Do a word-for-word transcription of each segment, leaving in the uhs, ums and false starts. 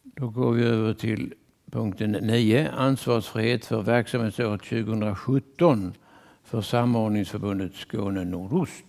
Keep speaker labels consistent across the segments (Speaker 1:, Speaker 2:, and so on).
Speaker 1: Då går vi över till punkten nio. Ansvarsfrihet för verksamhetsåret tjugohundrasjutton för Samordningsförbundet Skåne Nordost.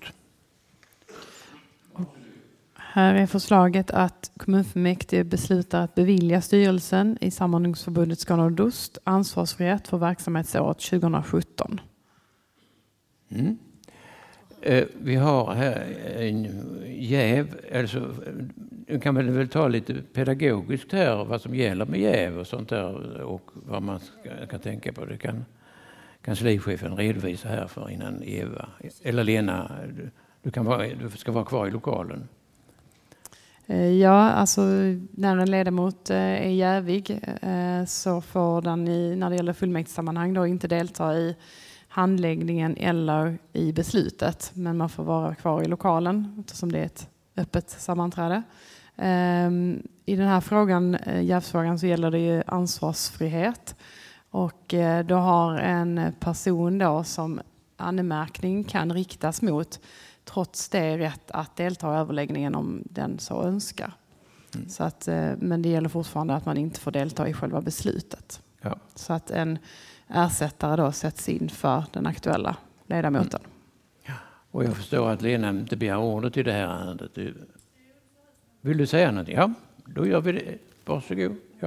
Speaker 2: Här är förslaget att kommunfullmäktige beslutar att bevilja styrelsen i Samordningsförbundet Skåne Nordost ansvarsfrihet för verksamhetsåret tjugohundrasjutton.
Speaker 1: Mm. Eh, vi har här en jäv, alltså nu kan man väl ta lite pedagogiskt här vad som gäller med jäv och sånt där och vad man ska, kan tänka på. Det kan kanslichefen redovisa här för innan Eva eller Lena, du, du, kan vara, du ska vara kvar i lokalen.
Speaker 2: Ja, alltså när en ledamot är jävig så får den i, när det gäller fullmäktigesammanhang då inte delta i handläggningen eller i beslutet. Men man får vara kvar i lokalen eftersom det är ett öppet sammanträde. I den här frågan, jävsfrågan, så gäller det ju ansvarsfrihet. Och då har en person då som anmärkning kan riktas mot trots det rätt att delta i överläggningen om den så önskar. Mm. Så att, men det gäller fortfarande att man inte får delta i själva beslutet.
Speaker 1: Ja.
Speaker 2: Så att en ersättare då sätts in för den aktuella ledamoten. Mm.
Speaker 1: Ja. Och jag förstår att Lena inte begär ordet i det här ärendet. Vill du säga något? Ja, då gör vi det. Varsågod. Ja.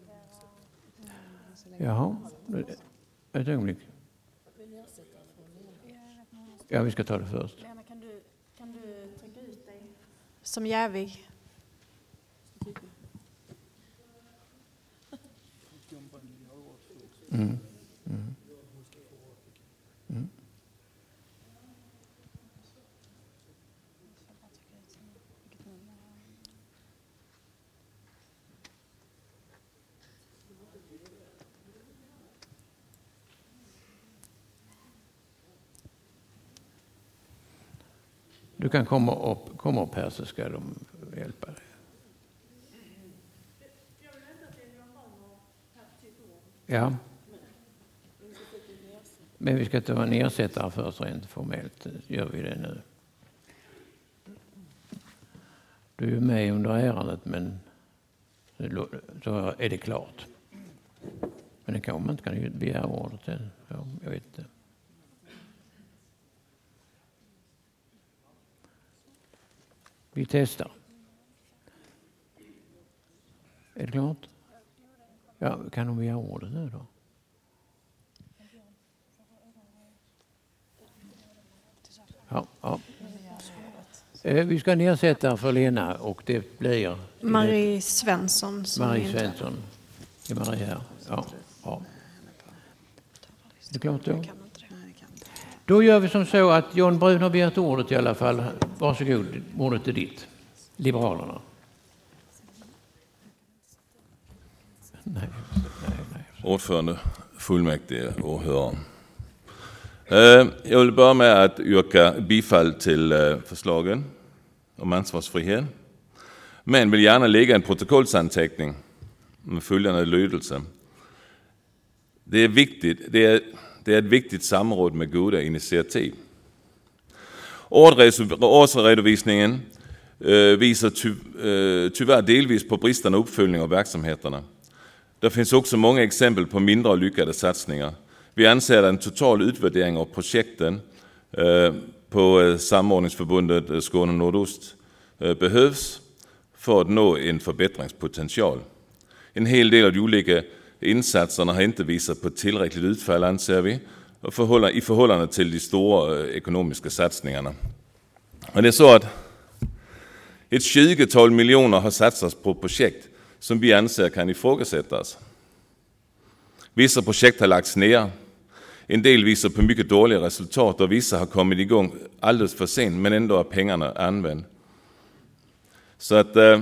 Speaker 1: Jaha, ett ögonblick. Ja, vi ska ta det först.
Speaker 3: Lena, kan du, kan du trycka ut dig som jävig?
Speaker 1: Mm. Mm. Mm. Du kan komma upp, komma upp här så ska de hjälpa dig. Ja. Men vi ska ta en ersättare först rent formellt. Gör vi det nu. Du är med under ärendet men så är det klart. Men det kan man inte kan ju begära ordet. Ja, jag vet inte. Vi testar. Är det klart? Ja, kan de begära ordet nu då? Ja, ja. Vi ska nedsätta för Lena och det blir...
Speaker 3: Marie Svensson.
Speaker 1: Marie Svensson. Är Marie här? Ja. Ja. Är det klart då? Då gör vi som så att John Brun har begärt ordet i alla fall. Varsågod, ordet är ditt. Liberalerna. Nej, nej, nej.
Speaker 4: Ordförande, fullmäktige och hörare. Jag vill börja med att yrka bifall till förslagen om ansvarsfrihet. Men vill gärna lägga en protokollsanteckning med följande lydelse. Det är viktigt, det är, det är ett viktigt samråd med goda initiativ. Årsredovisningen visar ty, tyvärr delvis på bristande uppföljning av verksamheterna. Det finns också många exempel på mindre och lyckade satsningar. Vi anser att en total utvärdering av projekten på Samordningsförbundet Skåne Nordost behövs för att nå en förbättringspotential. En hel del av de olika insatserna har inte visat på tillräckligt utfall, anser vi, i förhållande till de stora ekonomiska satsningarna. Men det är så att ett tjugotal miljoner har satsats på projekt som vi anser kan ifrågasättas. Vissa projekt har lagts ner. En del visar på mycket dåliga resultat och vissa har kommit igång alldeles för sent men ändå har pengarna använt. Så att eh,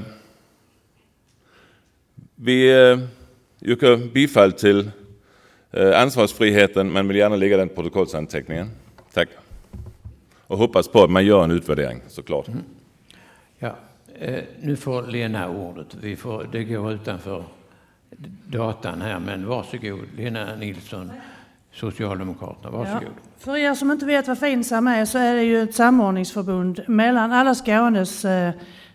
Speaker 4: vi eh, yrkar bifall till eh, ansvarsfriheten men vill gärna lägga den protokollsanteckningen. Tack. Och hoppas på att man gör en utvärdering såklart. Mm.
Speaker 1: Ja, eh, nu får Lena ordet. Vi får, det går utanför datan här, men varsågod Lena Nilsson, Socialdemokraterna, varsågod. Ja.
Speaker 5: För er som inte vet vad FINSAM är så är det ju ett samordningsförbund mellan alla Skånes eh,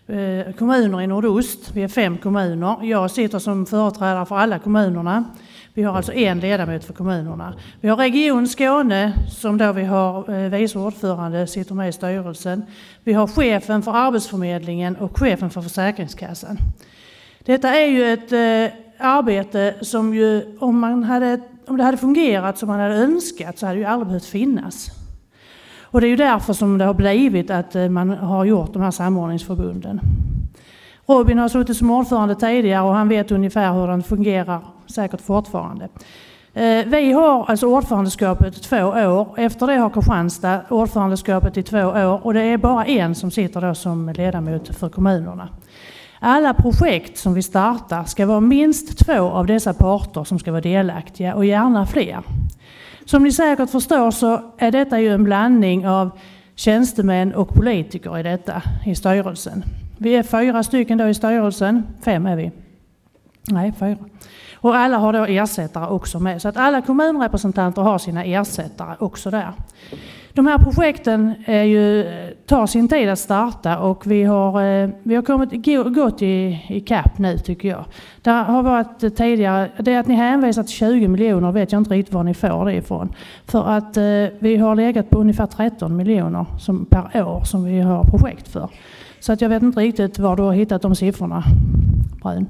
Speaker 5: eh, kommuner i nordost. Vi är fem kommuner. Jag sitter som företrädare för alla kommunerna. Vi har alltså en ledamot för kommunerna. Vi har Region Skåne som då vi har eh, vice ordförande sitter med i styrelsen. Vi har chefen för Arbetsförmedlingen och chefen för Försäkringskassan. Detta är ju ett eh, arbete som ju, om, man hade, om det hade fungerat som man hade önskat så hade det ju aldrig behövt finnas. Och det är ju därför som det har blivit att eh, man har gjort de här samordningsförbunden. Robin har suttit som ordförande tidigare och han vet ungefär hur den fungerar, säkert fortfarande. Eh, vi har alltså ordförandeskapet två år. Efter det har Kristianstad ordförandeskapet i två år och det är bara en som sitter då som ledamot för kommunerna. Alla projekt som vi startar ska vara minst två av dessa parter som ska vara delaktiga och gärna fler. Som ni säkert förstår så är detta ju en blandning av tjänstemän och politiker i detta i styrelsen. Vi är fyra stycken då i styrelsen, fem är vi. Nej, fyra. Och alla har då ersättare också med. Så att alla kommunrepresentanter har sina ersättare också där. De här projekten är ju, tar sin tid att starta och vi har, vi har kommit gått i, i kapp nu tycker jag. Det har varit tidigare, det att ni hänvisar till tjugo miljoner vet jag inte riktigt var ni får det ifrån. För att vi har legat på ungefär tretton miljoner som, per år som vi har projekt för. Så att jag vet inte riktigt var du har hittat de siffrorna, Brun.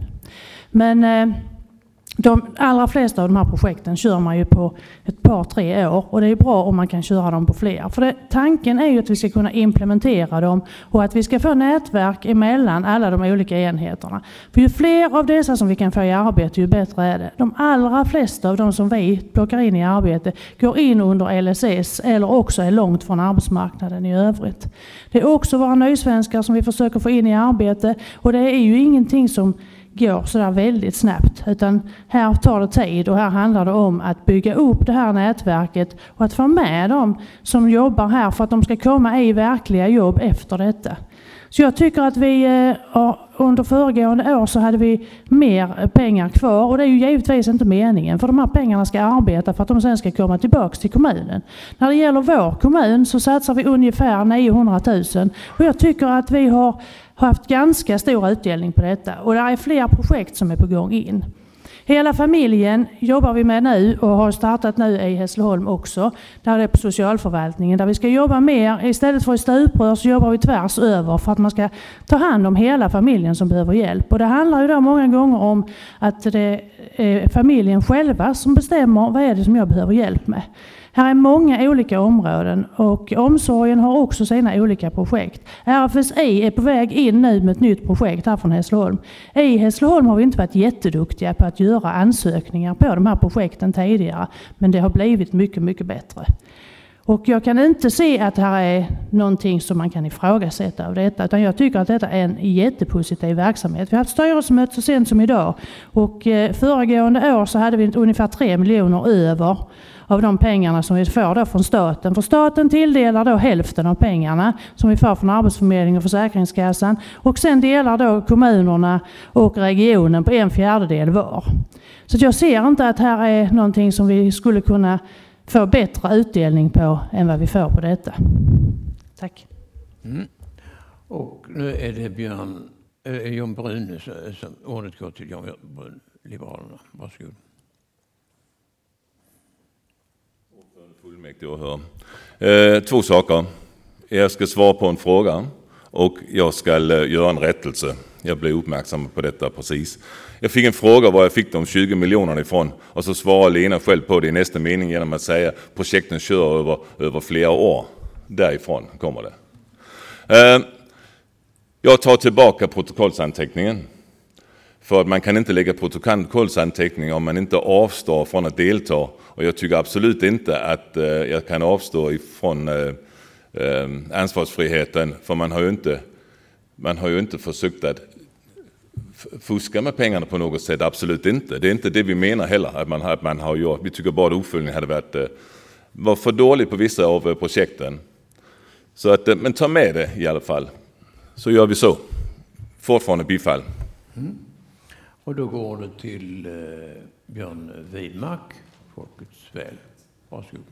Speaker 5: Men de allra flesta av de här projekten kör man ju på ett par, tre år. Och det är bra om man kan köra dem på fler. För det, tanken är ju att vi ska kunna implementera dem och att vi ska få nätverk emellan alla de olika enheterna. För ju fler av dessa som vi kan få i arbete, ju bättre är det. De allra flesta av de som vi plockar in i arbete går in under L S S eller också är långt från arbetsmarknaden i övrigt. Det är också våra nysvenskar som vi försöker få in i arbete. Och det är ju ingenting som går sådär väldigt snabbt, utan här tar det tid och här handlar det om att bygga upp det här nätverket och att få med dem som jobbar här för att de ska komma i verkliga jobb efter detta. Så jag tycker att vi eh, under föregående år så hade vi mer pengar kvar och det är ju givetvis inte meningen för de här pengarna ska arbeta för att de sen ska komma tillbaka till kommunen. När det gäller vår kommun så satsar vi ungefär niohundratusen och jag tycker att vi har haft ganska stor utdelning på detta och det är fler projekt som är på gång in. Hela familjen jobbar vi med nu och har startat nu i Hässleholm också. Där är på socialförvaltningen där vi ska jobba mer. Istället för i stuprör så jobbar vi tvärs över för att man ska ta hand om hela familjen som behöver hjälp. Och det handlar ju då många gånger om att det är familjen själva som bestämmer vad är det som jag behöver hjälp med. Här är många olika områden och omsorgen har också sina olika projekt. R F S I är på väg in nu med ett nytt projekt här från Hässleholm. I Hässleholm har vi inte varit jätteduktiga på att göra ansökningar på de här projekten tidigare, men det har blivit mycket, mycket bättre. Och jag kan inte se att det här är någonting som man kan ifrågasätta av detta, utan jag tycker att detta är en jättepositiv verksamhet. Vi har haft styrelsemöte så sent som idag och föregående år så hade vi ungefär tre miljoner över av de pengarna som vi får då från staten. För staten tilldelar då hälften av pengarna som vi får från Arbetsförmedlingen och Försäkringskassan. Och sen delar då kommunerna och regionen på en fjärdedel var. Så jag ser inte att här är någonting som vi skulle kunna få bättre utdelning på än vad vi får på detta. Tack.
Speaker 1: Mm. Och nu är det Björn, äh, John Brune som ordet går till John Brune, Liberalerna. Varsågod.
Speaker 4: Fullmäktige åhör. Eh, två saker. Jag ska svara på en fråga och jag ska eh, göra en rättelse. Jag blev uppmärksam på detta precis. Jag fick en fråga var jag fick de tjugo miljonerna ifrån och så svarar Lena själv på det i nästa mening genom att säga att projekten kör över, över flera år. Därifrån kommer det. Eh, jag tar tillbaka protokollsanteckningen. För att man kan inte lägga protokollsanteckningar om man inte avstår från att delta. Och jag tycker absolut inte att eh, jag kan avstå ifrån eh, eh, ansvarsfriheten. För man har ju inte, man har ju inte försökt att fuska med pengarna på något sätt. Absolut inte. Det är inte det vi menar heller. Att man, att man har gjort. Vi tycker bara att uppföljningen hade varit eh, var för dålig på vissa av eh, projekten. Så att, eh, men ta med det i alla fall. Så gör vi så. Fortfarande bifall.
Speaker 1: Mm. Och då går det till eh, Björn Widmark, Folkets väl. Varsågod.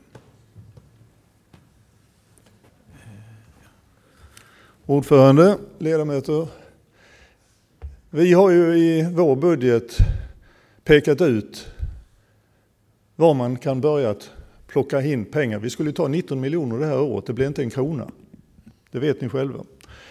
Speaker 6: Ordförande, ledamöter, Vi har ju i vår budget pekat ut var man kan börja att plocka in pengar. Vi skulle ta nitton miljoner det här året, det blir inte en krona. Det vet ni själva.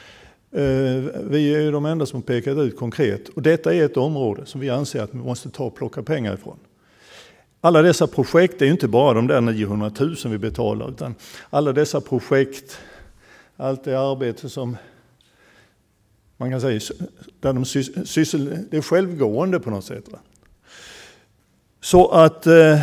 Speaker 6: Vi är ju de enda som pekat ut konkret. Och detta är ett område som vi anser att vi måste ta och plocka pengar ifrån. Alla dessa projekt är ju inte bara de där niohundratusen vi betalar, utan alla dessa projekt, allt det arbete som man kan säga, där de syssel, det är självgående på något sätt. Va? Så att eh,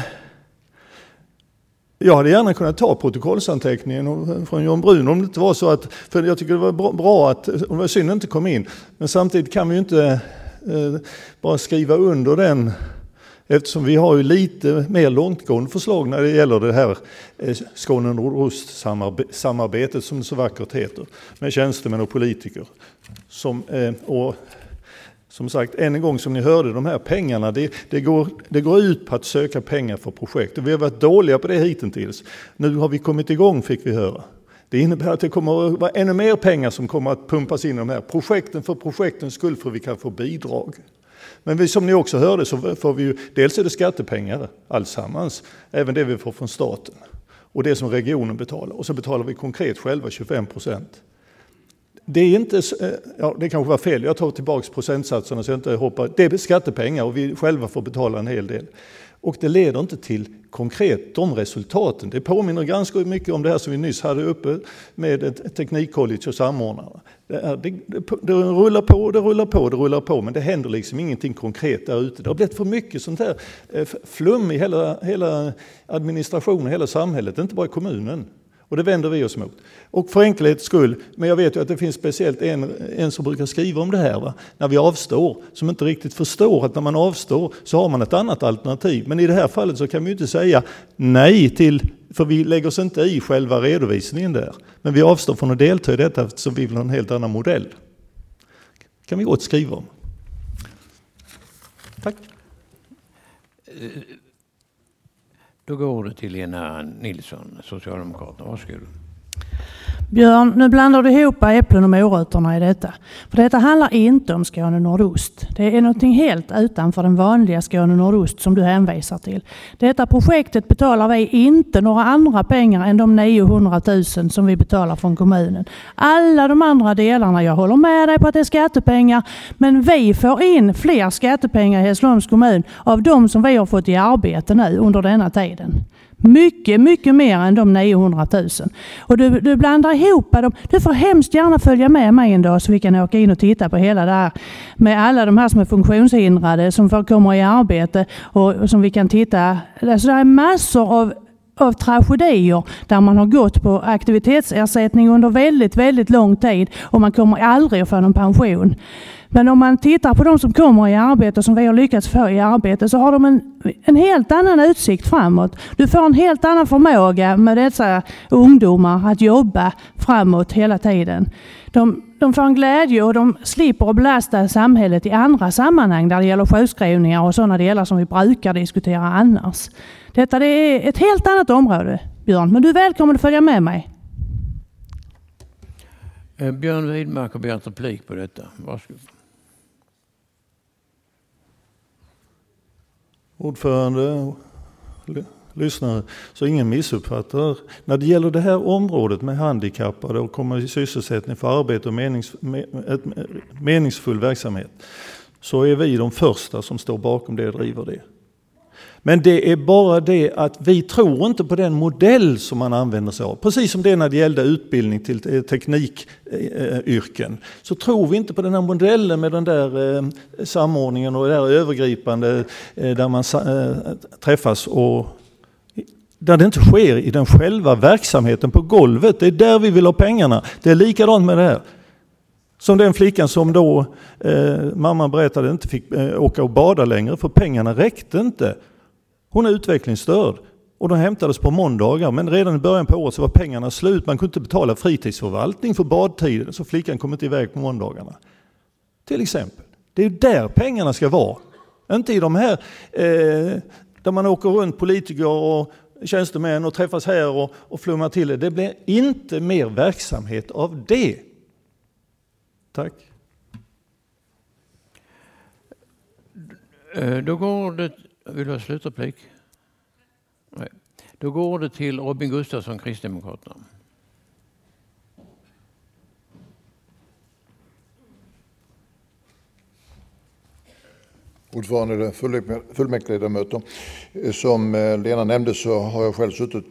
Speaker 6: jag hade gärna kunnat ta protokollsanteckningen från John Brun om det inte var så att, för jag tycker det var bra att, om det var synd inte kom in, men samtidigt kan vi ju inte eh, bara skriva under den, eftersom vi har ju lite mer långtgående förslag när det gäller det här eh, Skåne Nordost-samarbetet som det så vackert heter, med tjänstemän och politiker. Som, eh, och som sagt, än en gång som ni hörde, de här pengarna, det, det, går, det går ut på att söka pengar för projekt. Och vi har varit dåliga på det hittills. Nu har vi kommit igång, fick vi höra. Det innebär att det kommer att vara ännu mer pengar som kommer att pumpas in i de här projekten för projektens skull, för vi kan få bidrag. Men vi, som ni också hörde, så får vi ju, dels är det skattepengar allsammans, även det vi får från staten. Och det som regionen betalar. Och så betalar vi konkret själva tjugofem procent. Det är inte, ja, det kanske var fel, jag tar tillbaka procentsatserna så jag inte hoppar. Det är skattepengar och vi själva får betala en hel del. Och det leder inte till konkret de resultaten. Det påminner ganska mycket om det här som vi nyss hade uppe med ett teknikcollege och samordnare. Det, är, det, det, det rullar på, det rullar på, det rullar på, men det händer liksom ingenting konkret där ute. Det har blivit för mycket sånt här flum i hela, hela administrationen, hela samhället, inte bara i kommunen. Och det vänder vi oss mot. Och för enkelhets skull, men jag vet ju att det finns speciellt en, en som brukar skriva om det här, va? När vi avstår, som inte riktigt förstår att när man avstår så har man ett annat alternativ. Men i det här fallet så kan vi ju inte säga nej till, för vi lägger oss inte i själva redovisningen där. Men vi avstår från att delta i detta så vi vill ha en helt annan modell. Kan vi gott skriva om. Tack.
Speaker 1: Då går det till Lena Nilsson, Socialdemokraterna. Varsågod.
Speaker 5: Björn, nu blandar du ihop äpplen och morötterna i detta. För detta handlar inte om Skåne Nordost. Det är något helt utanför den vanliga Skåne Nordost som du hänvisar till. Detta projektet betalar vi inte några andra pengar än de niohundratusen som vi betalar från kommunen. Alla de andra delarna, jag håller med dig på att det är skattepengar, men vi får in fler skattepengar i Hässleholms kommun av de som vi har fått i arbete nu under denna tiden. Mycket, mycket mer än de niohundratusen. Och du, du blandar ihop dem. Du får hemskt gärna följa med mig en dag så vi kan åka in och titta på hela det här. Med alla de här som är funktionshindrade som får komma i arbete och, och som vi kan titta. Alltså det är massor av, av tragedier där man har gått på aktivitetsersättning under väldigt, väldigt lång tid och man kommer aldrig att få någon pension. Men om man tittar på de som kommer i arbete, som vi har lyckats få i arbete, så har de en, en helt annan utsikt framåt. Du får en helt annan förmåga med dessa ungdomar att jobba framåt hela tiden. De, de får en glädje och de slipper att belasta samhället i andra sammanhang där det gäller sjukskrivningar och sådana delar som vi brukar diskutera annars. Detta det är ett helt annat område, Björn, men du är välkommen att följa med mig.
Speaker 1: Björn Widmark har begärt replik på detta. Varsågod.
Speaker 6: Ordförande, lyssnare, så ingen missuppfattar. När det gäller det här området med handikappade och komma i sysselsättning för arbete och menings, ett, meningsfull verksamhet, så är vi de första som står bakom det och driver det. Men det är bara det att vi tror inte på den modell som man använder sig av. Precis som det när det gällde utbildning till teknikyrken. Så tror vi inte på den här modellen med den där samordningen och det där övergripande där man träffas och där det inte sker i den själva verksamheten på golvet. Det är där vi vill ha pengarna. Det är likadant med det här. Som den flickan som då eh, mamma berättade inte fick eh, åka och bada längre för pengarna räckte inte. Hon är utvecklingsstörd och de hämtades på måndagar, men redan i början på året så var pengarna slut. Man kunde inte betala fritidsförvaltning för badtiden så flickan kom inte iväg på måndagarna. Till exempel. Det är där pengarna ska vara. Inte i de här eh, där man åker runt politiker och tjänstemän och träffas här och, och flummar till det. Det blir inte mer verksamhet av det. Tack.
Speaker 1: Då går det... Vill du ha slutreplik? Nej. Då går det till Robin Gustafsson, Kristdemokraterna.
Speaker 7: Ordförande, fullmäktigeledamöter. Som Lena nämnde så har jag själv suttit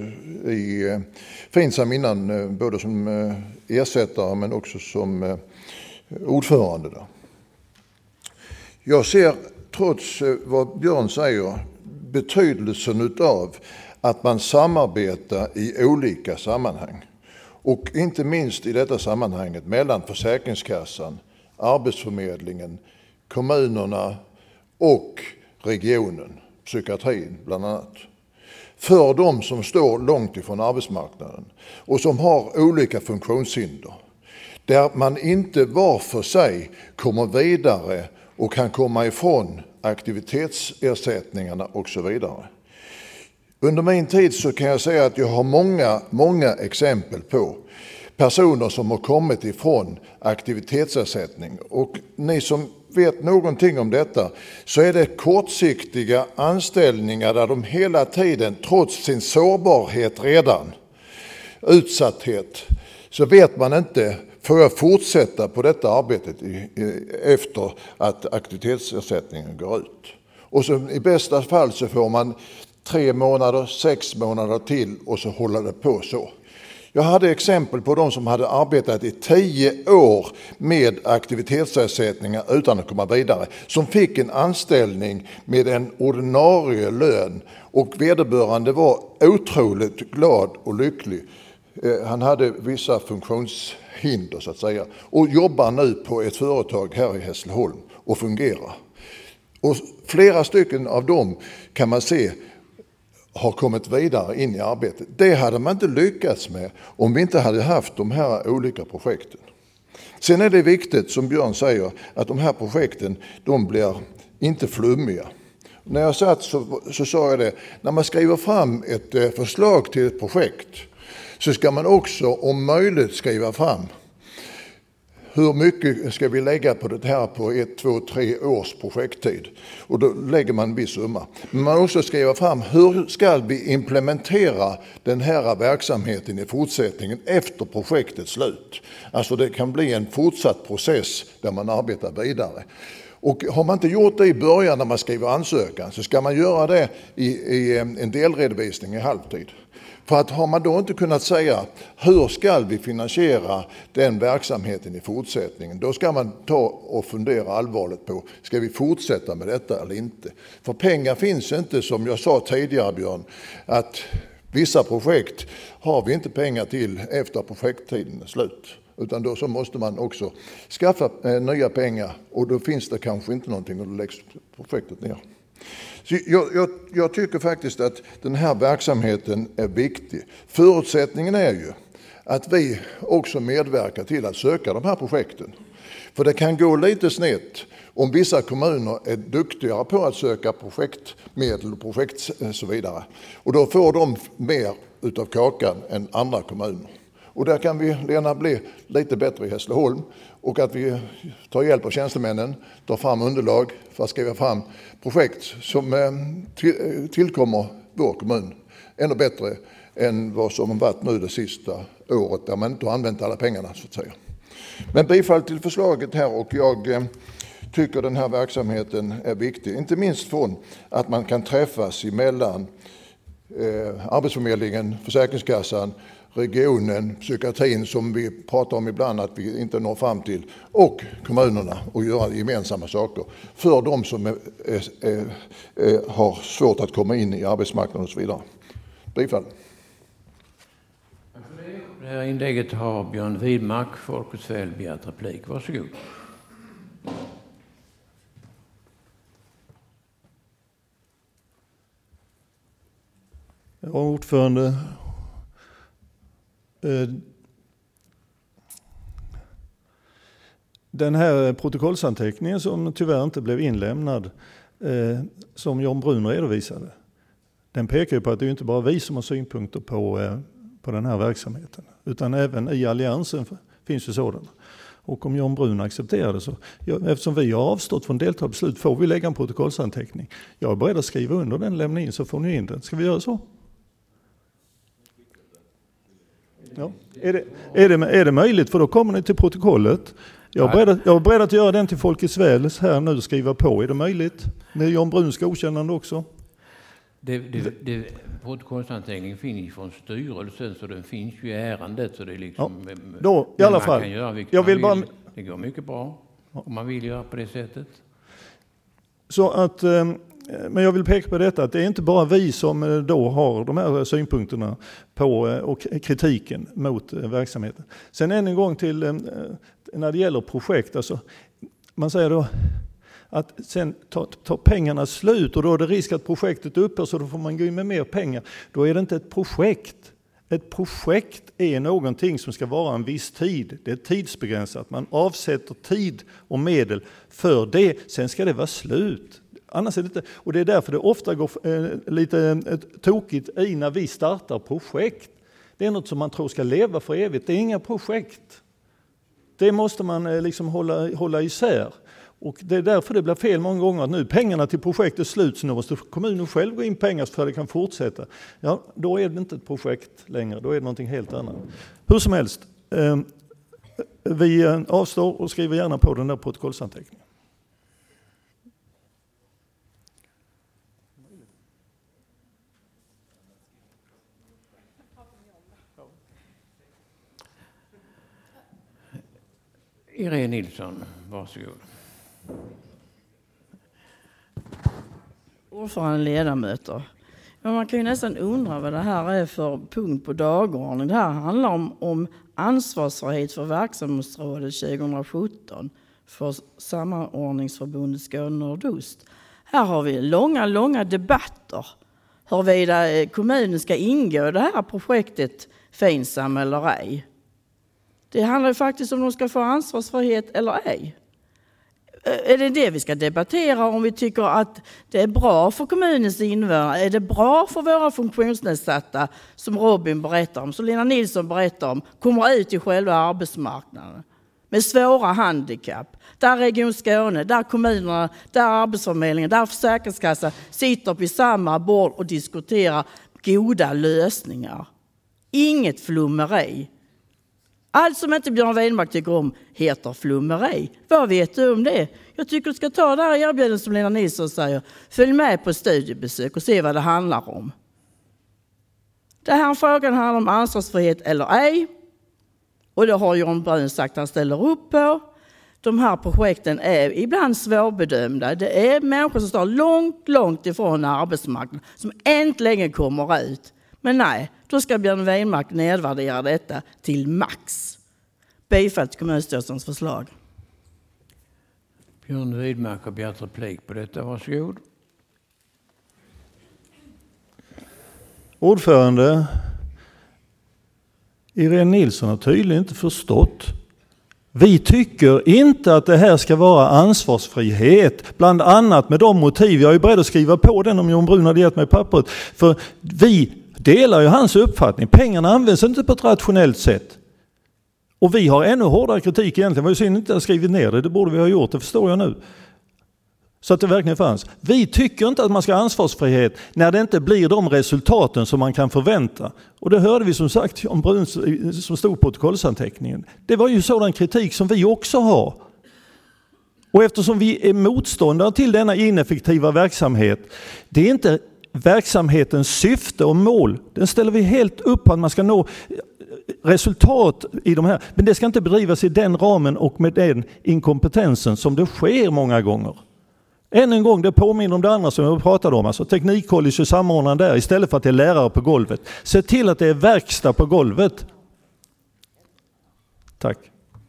Speaker 7: i Finsam innan, både som ersättare men också som ordförande där. Jag ser, trots vad Björn säger, betydelsen av att man samarbetar i olika sammanhang. Och inte minst i detta sammanhanget mellan Försäkringskassan, Arbetsförmedlingen, kommunerna och regionen, psykiatrin bland annat. För de som står långt ifrån arbetsmarknaden och som har olika funktionshinder. Där man inte var för sig kommer vidare och kan komma ifrån aktivitetsersättningarna och så vidare. Under min tid så kan jag säga att jag har många, många exempel på personer som har kommit ifrån aktivitetsersättning. Och ni som vet någonting om detta, så är det kortsiktiga anställningar där de hela tiden, trots sin sårbarhet redan, utsatthet, så vet man inte, får jag fortsätta på detta arbetet i, i, efter att aktivitetsersättningen går ut. Och så, i bästa fall så får man tre månader, sex månader till och så håller det på så. Jag hade exempel på de som hade arbetat i tio år med aktivitetsersättningar utan att komma vidare. Som fick en anställning med en ordinarie lön och vederbörande var otroligt glad och lycklig. Han hade vissa funktionshinder så att säga och jobbar nu på ett företag här i Hässleholm och fungerar. Och flera stycken av dem kan man se har kommit vidare in i arbetet. Det hade man inte lyckats med om vi inte hade haft de här olika projekten. Sen är det viktigt, som Björn säger, att de här projekten, de blir inte flummiga. När jag satt så, så sa jag det, när man skriver fram ett förslag till ett projekt så ska man också om möjligt skriva fram hur mycket ska vi lägga på det här på ett, två, tre års projekttid. Och då lägger man en viss summa. Men man också skriva fram hur ska vi implementera den här verksamheten i fortsättningen efter projektets slut. Alltså det kan bli en fortsatt process där man arbetar vidare. Och har man inte gjort det i början när man skriver ansökan så ska man göra det i, i en delredovisning i halvtid. För att har man då inte kunnat säga hur ska vi finansiera den verksamheten i fortsättningen, då ska man ta och fundera allvarligt på, ska vi fortsätta med detta eller inte? För pengar finns inte, som jag sa tidigare Björn, att vissa projekt har vi inte pengar till efter projekttiden är slut. Utan då så måste man också skaffa eh, nya pengar och då finns det kanske inte någonting och då läggs projektet ner. Så jag, jag, jag tycker faktiskt att den här verksamheten är viktig. Förutsättningen är ju att vi också medverkar till att söka de här projekten. För det kan gå lite snett om vissa kommuner är duktigare på att söka projektmedel och projekt och så vidare. Och då får de mer utav kakan än andra kommuner. Och där kan vi, Lena, bli lite bättre i Hässleholm och att vi tar hjälp av tjänstemännen, tar fram underlag för att skriva fram projekt som tillkommer vår kommun ännu bättre än vad som varit nu det sista året där man inte har använt alla pengarna så att säga. Men bifall till förslaget här och jag tycker den här verksamheten är viktig. Inte minst från att man kan träffas emellan eh, Arbetsförmedlingen, Försäkringskassan, regionen, psykiatrin som vi pratar om ibland att vi inte når fram till och kommunerna och göra gemensamma saker för de som är, är, är, är, har svårt att komma in i arbetsmarknaden och så vidare. Bifall.
Speaker 1: Det här inlägget har Björn Widmark, Folkets väl, begärt replik. Varsågod.
Speaker 6: Ja, ordförande. Den här protokollsanteckningen som tyvärr inte blev inlämnad, som Jan Brun redovisade, den pekar ju på att det är inte bara vi som har synpunkter på, på den här verksamheten, utan även i alliansen finns ju sådana. Och om Jan Brun accepterar det så, ja, eftersom vi har avstått från deltagarbeslut får vi lägga en protokollsanteckning. Jag är beredd att skriva under den, lämna in så får ni in den. Ska vi göra så? Ja. Är, det, är, det, är det möjligt? För då kommer ni till protokollet. Jag är, beredd att, jag är beredd att göra den till Folkets väl här nu och skriva på. Är det möjligt? Med Jan Bruns godkännande också?
Speaker 1: Det, det, det, protokollsanteckningen finns från styrelsen så den finns ju i ärendet. Så det är liksom,
Speaker 6: ja, då, i alla fall.
Speaker 1: Göra,
Speaker 6: jag vill
Speaker 1: vill.
Speaker 6: bara...
Speaker 1: Det går mycket bra om man vill göra på det sättet.
Speaker 6: Så att, men jag vill peka på detta att det är inte bara vi som då har de här synpunkterna på och kritiken mot verksamheten. Sen än en gång till när det gäller projekt. Alltså, man säger då att sen tar, tar pengarna slut och då är det risk att projektet upphör så då får man gå in med mer pengar. Då är det inte ett projekt. Ett projekt är någonting som ska vara en viss tid. Det är tidsbegränsat. Man avsätter tid och medel för det. Sen ska det vara slut. Annars är det inte. Och det är därför det ofta går eh, lite eh, tokigt i när vi startar projekt. Det är något som man tror ska leva för evigt. Det är inga projekt. Det måste man eh, liksom hålla, hålla isär. Och det är därför det blir fel många gånger att nu pengarna till projektet är slut så nu måste kommunen själv gå in pengar för att det kan fortsätta. Ja, då är det inte ett projekt längre, då är det någonting helt annat. Hur som helst, eh, vi avstår och skriver gärna på den där protokollsanteckningen.
Speaker 1: Irene Nilsson, varsågod.
Speaker 8: Ordförande ledamöter. Ja, man kan ju nästan undra vad det här är för punkt på dagordningen. Det här handlar om, om ansvarsfrihet för verksamhetsrådet tjugohundrasjutton för Samordningsförbundet Skåne Nordost. Här har vi långa, långa debatter huruvida kommunen ska ingå i det här projektet Finsam eller ej. Det handlar ju faktiskt om de ska få ansvarsfrihet eller ej. Är det det vi ska debattera om vi tycker att det är bra för kommunens invånare? Är det bra för våra funktionsnedsatta som Robin berättar om, som Lena Nilsson berättar om, kommer ut i själva arbetsmarknaden med svåra handikapp? Där Region Skåne, där kommunerna, där Arbetsförmedlingen, där Försäkringskassan sitter på samma bord och diskuterar goda lösningar. Inget flummeri. Allt som inte Björn Weimark tycker om heter flummeri. Vad vet du om det? Jag tycker du ska ta det här erbjudandet som Lena Nilsson säger. Följ med på studiebesök och se vad det handlar om. Den här frågan handlar om ansvarsfrihet eller ej. Och det har Jan Brun sagt att han ställer upp på. De här projekten är ibland svårbedömda. Det är människor som står långt, långt ifrån arbetsmarknaden som äntligen kommer ut. Men nej, då ska Björn Weimark nedvärdera detta till max. Bifall till kommunstyrelsens förslag.
Speaker 1: Björn Weimark har begärt replik på detta. Varsågod.
Speaker 6: Ordförande, Irene Nilsson har tydligen inte förstått. Vi tycker inte att det här ska vara ansvarsfrihet, bland annat med de motiv. Jag är beredd att skriva på den om Jan Brun hade gett mig pappret. För vi delar ju hans uppfattning. Pengarna används inte på ett rationellt sätt. Och vi har ännu hårdare kritik egentligen. Var ju synd inte att skrivit ner det. Det borde vi ha gjort, det förstår jag nu. Så att det verkligen fanns. Vi tycker inte att man ska ha ansvarsfrihet när det inte blir de resultaten som man kan förvänta. Och det hörde vi som sagt om Brun som stod på protokollsanteckningen. Det var ju sådan kritik som vi också har. Och eftersom vi är motståndare till denna ineffektiva verksamhet, det är inte verksamhetens syfte och mål. Den ställer vi helt upp på att man ska nå resultat i de här. Men det ska inte bedrivas i den ramen och med den inkompetensen som det sker många gånger. Än en gång, det påminner om det andra som jag pratade om. Alltså teknikcollege och samordnaren där istället för att det är lärare på golvet. Se till att det är verkstad på golvet. Tack.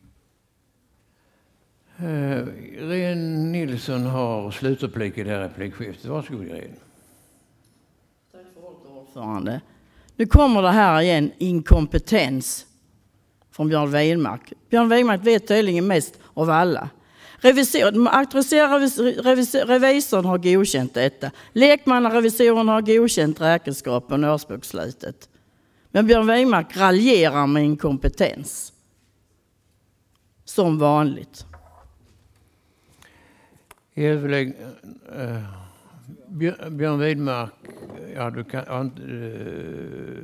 Speaker 1: Uh, Irene Nilsson har slutupplika i det här replikskiftet. Varsågod Irene.
Speaker 8: Tack för ordförande. Nu kommer det här igen, inkompetens från Björn Weimark. Björn Weimark vet tydligen mest av alla. Revisor, auktoriserad revisor, revisorn har godkänt detta. Lekmannarevisorn har godkänt räkenskapen och årsbokslutet. Men Björn Weimark raljerar med inkompetens. som vanligt.
Speaker 1: Överlägg, äh, Björn Widmark, ja du kan... Ja, äh,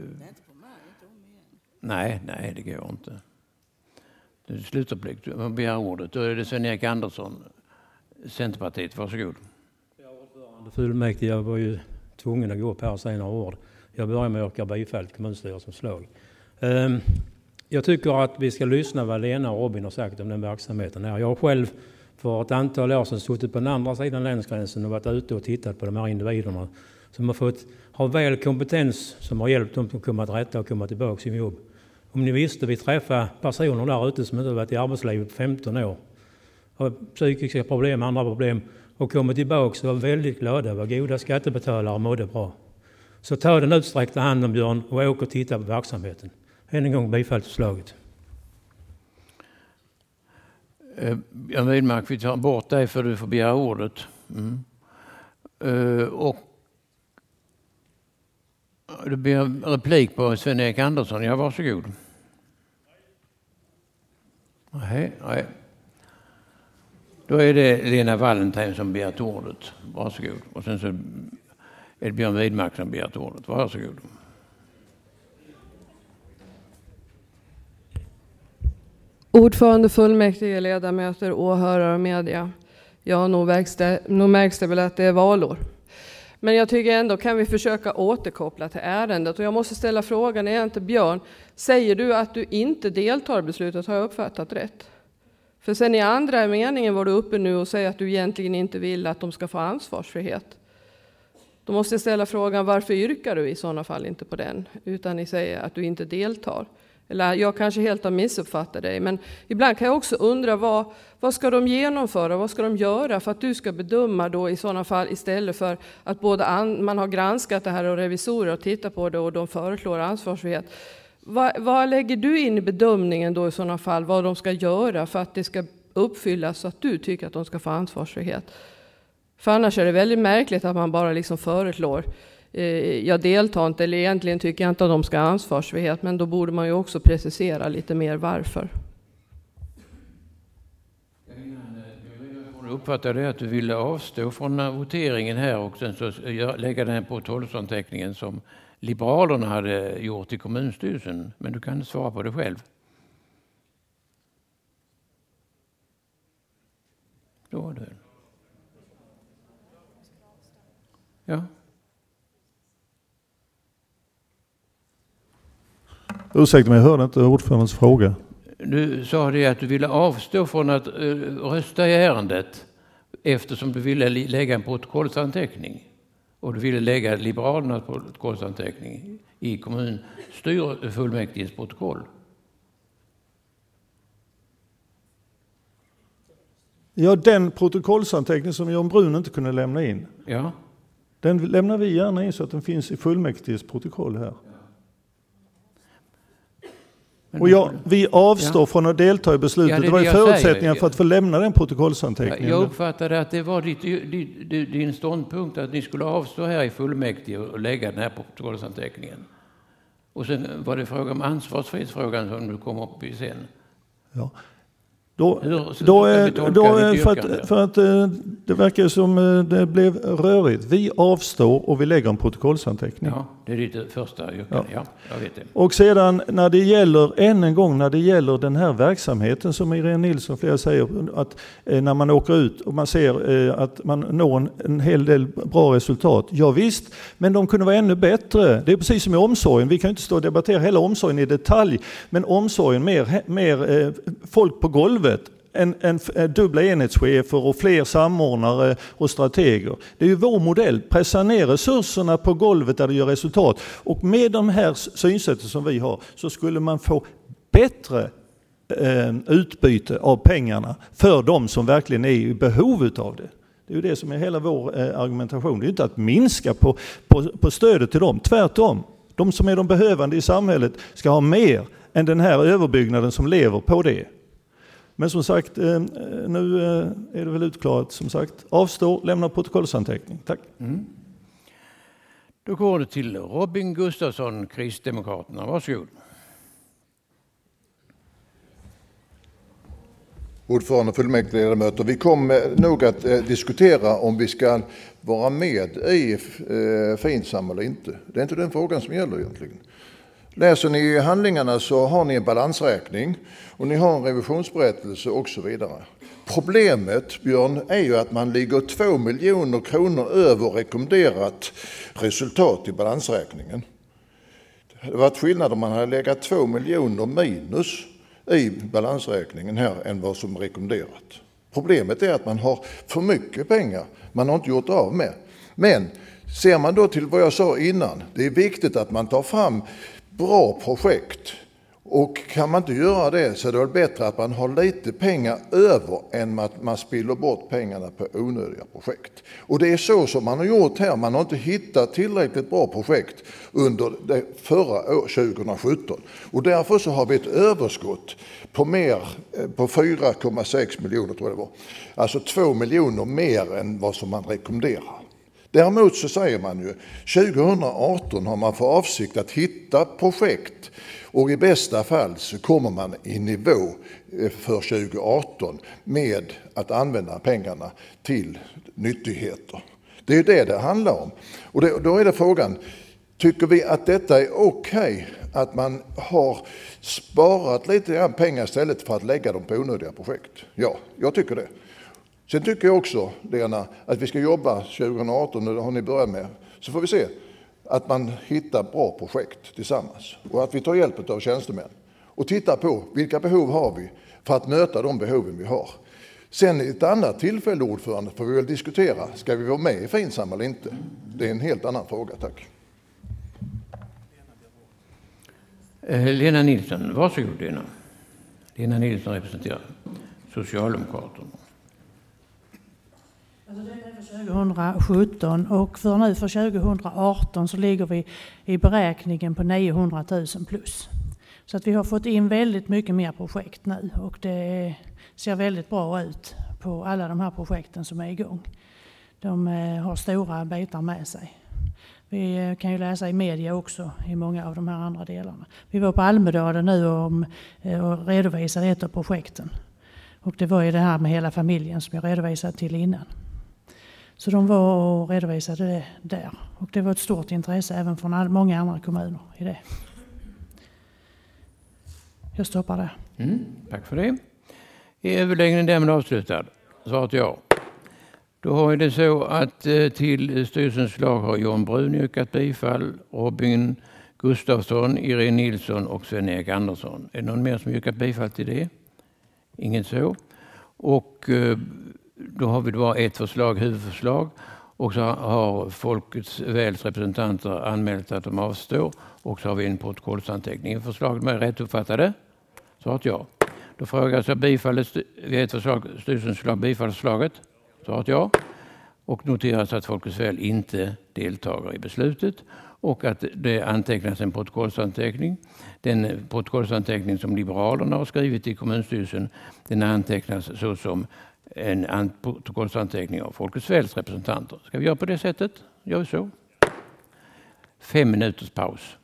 Speaker 1: nej, nej det går inte. Det är slutupplikt, man begär ordet. Då är det Sven-Erik Andersson, Centerpartiet, varsågod.
Speaker 9: Jag är ordförande fullmäktige, jag var ju tvungen att gå upp här och säga några ord. Jag börjar med att yrka bifall till kommunstyrelsens förslag. Um, jag tycker att vi ska lyssna vad Lena och Robin har sagt om den verksamheten här. Jag har själv för ett antal år sedan suttit på den andra sidan länsgränsen och varit ute och tittat på de här individerna som har fått ha väl kompetens som har hjälpt dem att komma till rätta och komma tillbaka till jobb. Om ni visste, vi träffar personer där ute som inte har varit i arbetslivet femton år. Har psykiska problem, andra problem och kommer tillbaka och var väldigt glada, var goda skattebetalare och mådde bra. Så ta den utsträckta handen, Björn, och åk och titta på verksamheten. Än en gång bifall till förslaget.
Speaker 1: Björn Widmark, vi tar bort dig för du får begära ordet. Mm. Uh, och du ber replik på Sven-Erik Andersson. Ja, varsågod. Nej, nej. Då är det Lena Wallentheim som begärt ordet. Varsågod. Och sen så är det Björn Widmark som begärt ordet. Varsågod.
Speaker 10: Ordförande, fullmäktige, ledamöter, åhörare och media. Ja, nog märks det, nog märks det väl att det är valår. Men jag tycker ändå kan vi försöka återkoppla till ärendet. Och jag måste ställa frågan igen till Björn. Säger du att du inte deltar i beslutet? Har jag uppfattat rätt? För sen i andra meningen var du uppe nu och säger att du egentligen inte vill att de ska få ansvarsfrihet. Då måste jag ställa frågan, varför yrkar du i sådana fall inte på den? Utan ni säger att du inte deltar. Eller jag kanske helt har missuppfattat dig. Men ibland kan jag också undra vad, vad ska de genomföra? Vad ska de göra för att du ska bedöma då i sådana fall istället för att både an, man har granskat det här och revisorer och tittat på det och de föreslår ansvarsfrihet. Vad, vad lägger du in i bedömningen då i sådana fall? Vad de ska göra för att det ska uppfyllas så att du tycker att de ska få ansvarsfrihet? För annars är det väldigt märkligt att man bara liksom föreslår jag deltar inte, eller egentligen tycker jag inte att de ska ha ansvarsfrihet, men då borde man ju också precisera lite mer varför.
Speaker 1: Jag uppfattar det att du ville avstå från voteringen här och sen så lägga den på protokollsanteckningen som Liberalerna hade gjort i kommunstyrelsen, men du kan svara på det själv. Då är det. Ja.
Speaker 6: Ursäkta mig, jag hörde inte ordförandens fråga.
Speaker 1: Du sa det att du ville avstå från att uh, rösta i ärendet eftersom du ville lägga en protokollsanteckning. Och du ville lägga Liberalernas protokollsanteckning i kommunstyrelsefullmäktiges protokoll.
Speaker 6: Ja, den protokollsanteckning som Jan Brun inte kunde lämna in.
Speaker 1: Ja.
Speaker 6: Den lämnar vi gärna in så att den finns i fullmäktiges protokoll här. Och jag, vi avstår ja. från att delta i beslutet. Ja, det, det var ju förutsättningar för att få lämna den protokollsanteckningen.
Speaker 1: Jag uppfattade att det var ditt, din, din ståndpunkt att ni skulle avstå här i fullmäktige och lägga den här protokollsanteckningen. Och sen var det fråga om ansvarsfrihetsfrågan som du kom upp i sen.
Speaker 6: Ja. Då, Hur, då, är, då för, att, för att det verkar som det blev rörigt. Vi avstår och vi lägger en protokollsanteckning.
Speaker 1: Ja, det är ditt första yrkande. Ja. Ja, jag vet det.
Speaker 6: Och sedan när det gäller, än en gång, när det gäller den här verksamheten som Irene Nilsson flera säger, att när man åker ut och man ser att man når en, en hel del bra resultat. Ja visst, men de kunde vara ännu bättre. Det är precis som i omsorgen. Vi kan inte stå och debattera hela omsorgen i detalj, men omsorgen mer, mer folk på golvet. En, en, en dubbla enhetschefer och fler samordnare och strateger. Det är ju vår modell. Pressa ner resurserna på golvet där det gör resultat. Och med de här synsätten som vi har så skulle man få bättre eh, utbyte av pengarna för de som verkligen är i behov av det. Det är ju det som är hela vår eh, argumentation. Det är inte att minska på, på, på stödet till dem. Tvärtom. De som är de behövande i samhället ska ha mer än den här överbyggnaden som lever på det. Men som sagt, nu är det väl utklarat. Som sagt, avstå, lämna protokollsanteckning. Tack. Mm.
Speaker 1: Då går det till Robin Gustafsson, Kristdemokraterna. Varsågod.
Speaker 7: Ordförande och fullmäktigeledamöter, vi kommer nog att eh, diskutera om vi ska vara med i eh, FINSAM eller inte. Det är inte den frågan som gäller egentligen. Läser ni handlingarna så har ni en balansräkning och ni har en revisionsberättelse och så vidare. Problemet, Björn, är ju att man ligger två miljoner kronor över rekommenderat resultat i balansräkningen. Det hade varit skillnad om man hade legat två miljoner minus i balansräkningen här än vad som är rekommenderat. Problemet är att man har för mycket pengar. Man har inte gjort av med. Men ser man då till vad jag sa innan, det är viktigt att man tar fram bra projekt. Och kan man inte göra det så är det väl bättre att man har lite pengar över än att man spiller bort pengarna på onödiga projekt. Och det är så som man har gjort här. Man har inte hittat tillräckligt bra projekt under det förra år, tjugohundrasjutton. Och därför så har vi ett överskott på mer på fyra komma sex miljoner tror jag det var. Alltså två miljoner mer än vad som man rekommenderar. Däremot så säger man ju tjugohundraarton har man för avsikt att hitta projekt och i bästa fall så kommer man i nivå för tjugoarton med att använda pengarna till nyttigheter. Det är det det handlar om. Och det, då är det frågan, tycker vi att detta är okej att man har sparat lite pengar istället för att lägga dem på onödiga projekt? Ja, jag tycker det. Sen tycker jag också, Lena, att vi ska jobba tjugohundraarton, och det har ni börjat med, så får vi se att man hittar bra projekt tillsammans och att vi tar hjälp av tjänstemän och tittar på vilka behov har vi för att möta de behoven vi har. Sen i ett annat tillfälle, ordförande, får vi väl diskutera, ska vi vara med i FINSAM eller inte? Det är en helt annan fråga, tack.
Speaker 1: Lena Nilsson, varsågod Lena. Lena Nilsson representerar Socialdemokraterna.
Speaker 5: Alltså det är för tjugohundrasjutton och för nu för tjugohundraarton så ligger vi i beräkningen på niohundratusen plus. Så att vi har fått in väldigt mycket mer projekt nu och det ser väldigt bra ut på alla de här projekten som är igång. De har stora bitar med sig. Vi kan ju läsa i media också i många av de här andra delarna. Vi var på Almedalen nu och, och redovisade ett av projekten. Och det var ju det här med hela familjen som jag redovisade till innan. Så de var och redovisade det där. Och det var ett stort intresse även från all, många andra kommuner i det. Jag stoppar där.
Speaker 1: Mm, tack för det. Är överläggningen därmed avslutad? Svaret ja. Då har vi det så att till styrelsens förslag har John Brun yrkat bifall, Robin Gustafsson, Irene Nilsson och Sven-Erik Andersson. Är det någon mer som yrkat bifall till det? Inget så. Och då har vi bara ett förslag, huvudförslag. Och så har Folkets väls representanter anmält att de avstår. Och så har vi en protokollsanteckning. Förslaget med rätt uppfattade? Svaret ja. Då frågar jag bifallet, vi har ett förslag, styrelsens förslag, bifallsförslaget? Svaret ja. Och noteras att Folkets väl inte deltar i beslutet. Och att det antecknas en protokollsanteckning. Den protokollsanteckning som Liberalerna har skrivit i kommunstyrelsen, den antecknas så som en protokollsanteckning av Folkets väls representanter. Ska vi göra på det sättet? Gör vi så. Fem minuters paus.